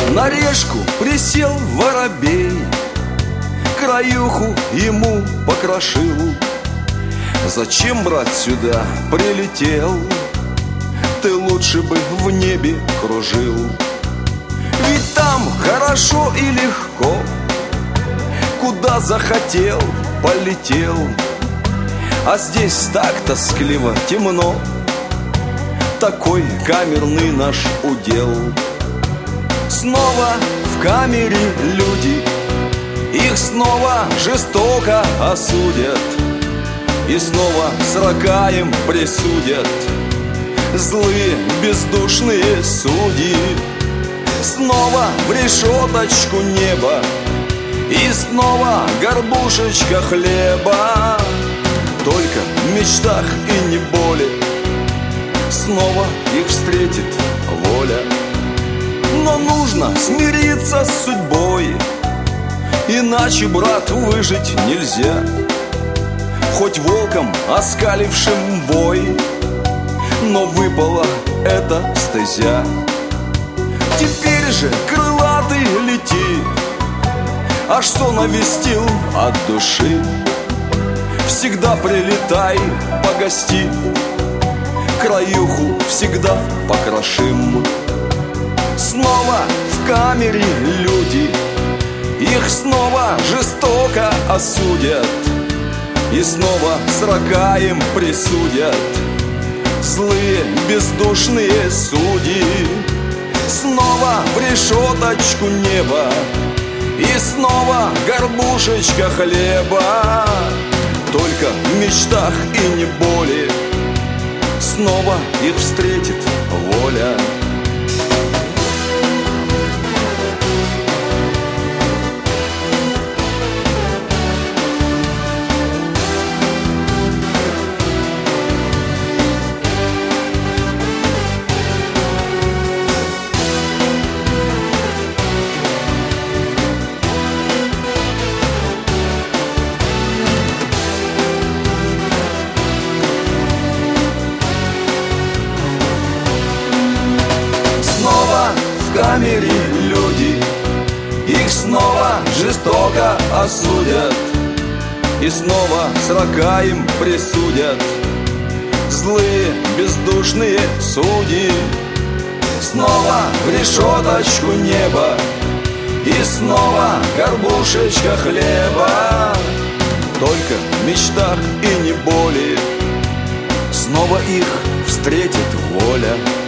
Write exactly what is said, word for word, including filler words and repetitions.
На решку присел воробей, краюху ему покрошил. Зачем, брат, сюда прилетел? Ты лучше бы в небе кружил. Ведь там хорошо и легко, куда захотел, полетел. А здесь так тоскливо темно, такой камерный наш удел. Снова в камере люди, их снова жестоко осудят, и снова срока им присудят злые бездушные судьи. Снова в решеточку неба, и снова горбушечка хлеба. Только в мечтах и не боли снова их встретит воля. Но нужно смириться с судьбой, иначе, брат, выжить нельзя. Хоть волком оскалившим вой, но выпала эта стезя. Теперь же, крылатый, лети, а что навестил от души, всегда прилетай, погости, краюху всегда покрошим. Снова в камере люди, их снова жестоко осудят, и снова срока им присудят злые бездушные судьи. Снова в решеточку неба, и снова горбушечка хлеба. Только в мечтах и не боли снова их встретит воля. В камере люди, их снова жестоко осудят, и снова срока им присудят злые бездушные судьи. Снова в решеточку неба, и снова горбушечка хлеба. Только в мечтах и не боли снова их встретит воля.